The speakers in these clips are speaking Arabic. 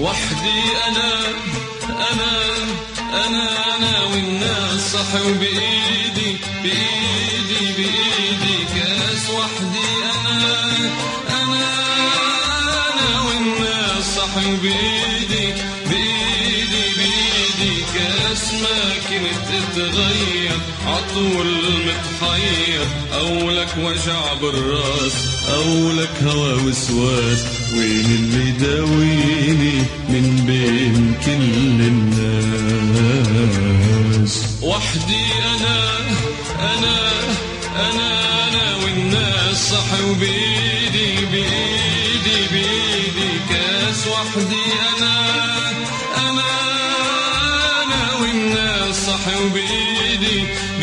وحدي أنا والناس صح وبإيدي كاس وحدي أنا والناس صح وبإيدي كاس ما كنت تتغير عطول متحير أولك وجع بالراس أولك هوى وسواس وين اللي داويني من بين كل الناس وحدي أنا والناس صح وبإيدي كاس وحدي أنا والناس صح وبإيدي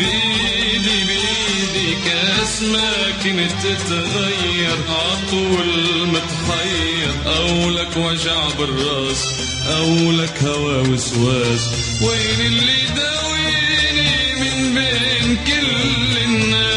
كاس ما كنت تتغير عطول متحير أولك وجع بالراس أولك هوى وسواس وين اللي داويني من بين كل الناس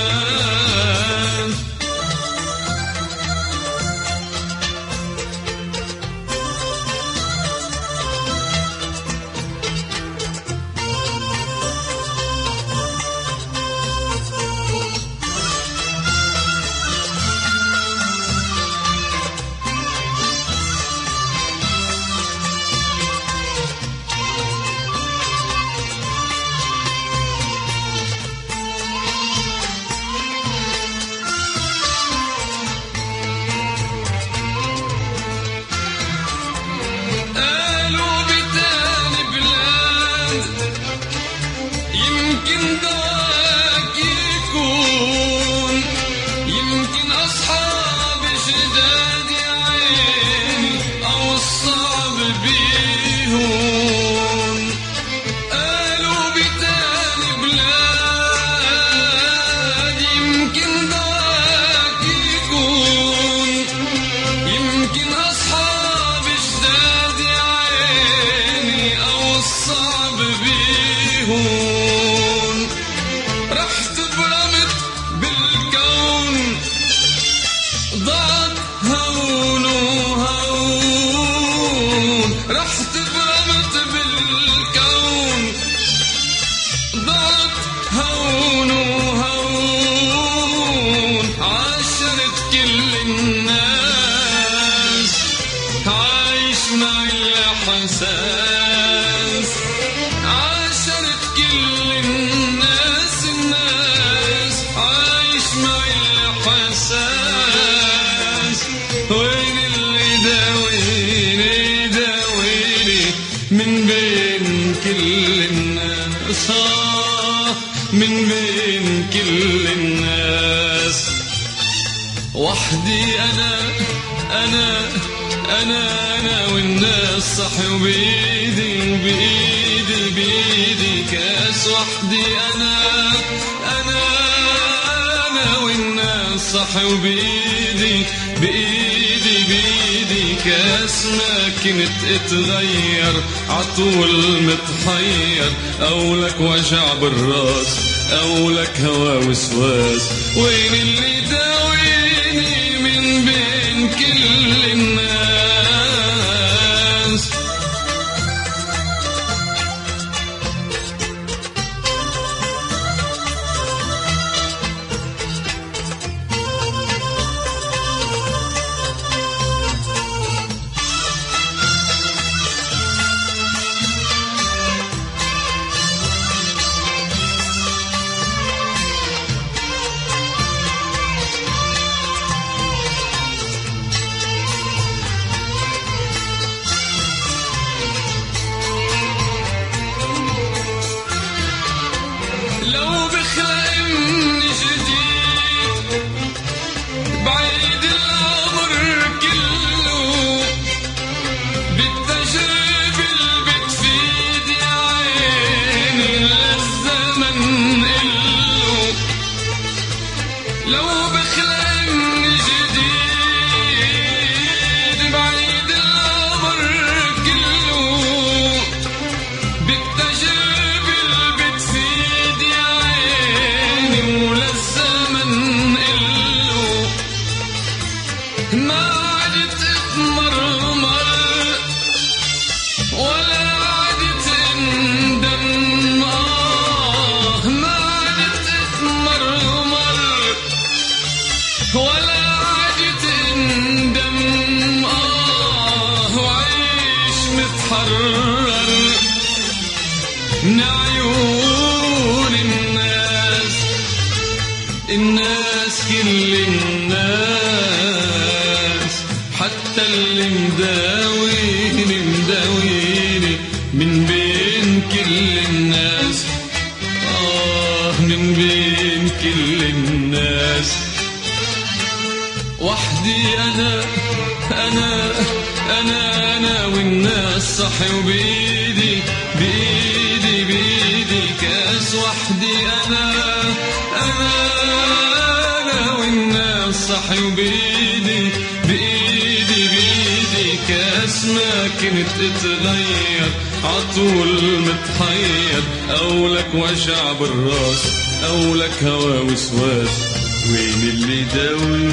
من بين كل الناس وحدي أنا والناس صح وبإيدي كاس وحدي أنا والناس صح وبإيدي كاس ما كنت اتغير عطول متحير أولك وجع بالراس أولك هوى وسواس وين اللي داويني من بين كل الناس الناس كل الناس، حتى اللي مداويني من بين كل الناس، من بين كل الناس. وحدي أنا والناس صحي، وبإيدي كاس. وحدي أنا والناس صحي، وبإيدي كاس. ما كنت اتغير عطول متحير، أو لك وجع بالراس أو لك هوا وسواس. وين اللي داوي